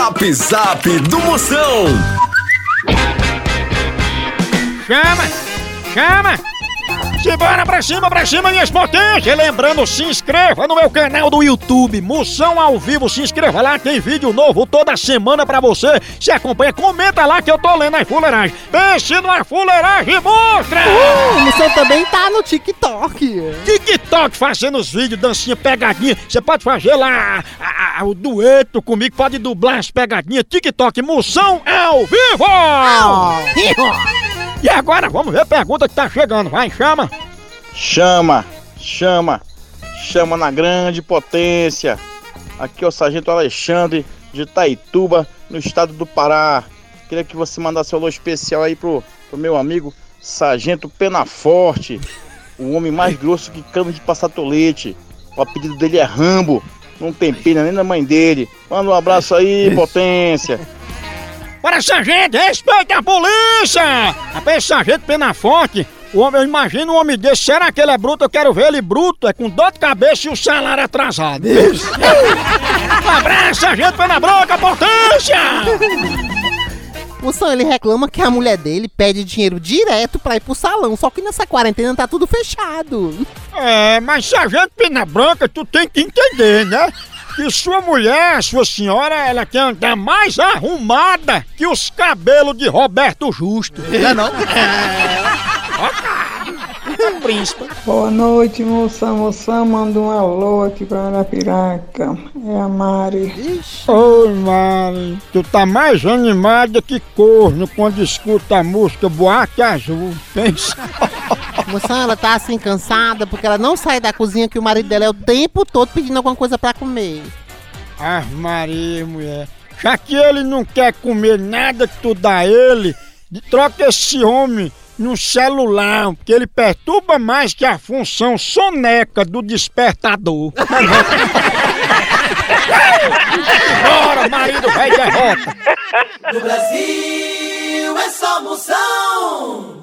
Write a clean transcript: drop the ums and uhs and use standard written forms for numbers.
Zap Zap do Moção. Chama! Simbora pra cima, minhas potências! Lembrando, se inscreva no meu canal do YouTube, Moção ao Vivo, se inscreva lá, tem vídeo novo toda semana pra você. Se acompanha, comenta lá que eu tô lendo as fuleiragens. Pense numa fuleiragem e mostra! O Moção também tá no TikTok. TikTok fazendo os vídeos, dancinha, pegadinha. Você pode fazer lá o dueto comigo, pode dublar as pegadinhas. TikTok, Moção ao Vivo! E agora vamos ver a pergunta que tá chegando. Vai, chama! Chama na grande potência. Aqui é o Sargento Alexandre de Itaituba, no estado do Pará. Queria que você mandasse um alô especial aí pro meu amigo Sargento Penaforte, o homem mais grosso que cano de passar tolete. O apelido dele é Rambo, não tem pena nem da mãe dele. Manda um abraço aí, potência. Para sargento, respeita a polícia! Rapaz, sargento Penaforte, o homem, eu imagino um homem desse, será que ele é bruto? Eu quero ver ele bruto, é com dor de cabeça e o salário atrasado. Um abraço, sargento Penabroca, potência! Moção, ele reclama que a mulher dele pede dinheiro direto pra ir pro salão, só que nessa quarentena tá tudo fechado. Mas sargento Penabroca, tu tem que entender, né? Que sua mulher, sua senhora, ela quer andar mais arrumada que os cabelos de Roberto Justo. Não? Príncipe. Boa noite, moção, manda um alô aqui pra Arapiraca. É a Mari. Oi, Mari. Tu tá mais animada que corno quando escuta a música Boate Azul. Pensa. Moção, ela tá assim cansada porque ela não sai da cozinha que o marido dela é o tempo todo pedindo alguma coisa pra comer. Ah, Maria, mulher. Já que ele não quer comer nada que tu dá a ele, troca esse homem no celular, porque ele perturba mais que a função soneca do despertador. Bora, marido, vai derrota! No Brasil é só Moção.